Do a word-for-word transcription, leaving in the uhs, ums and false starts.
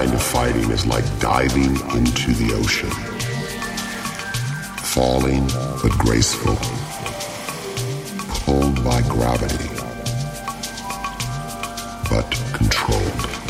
kind of fighting is like diving into the ocean. Falling but graceful, pulled by gravity, but controlled.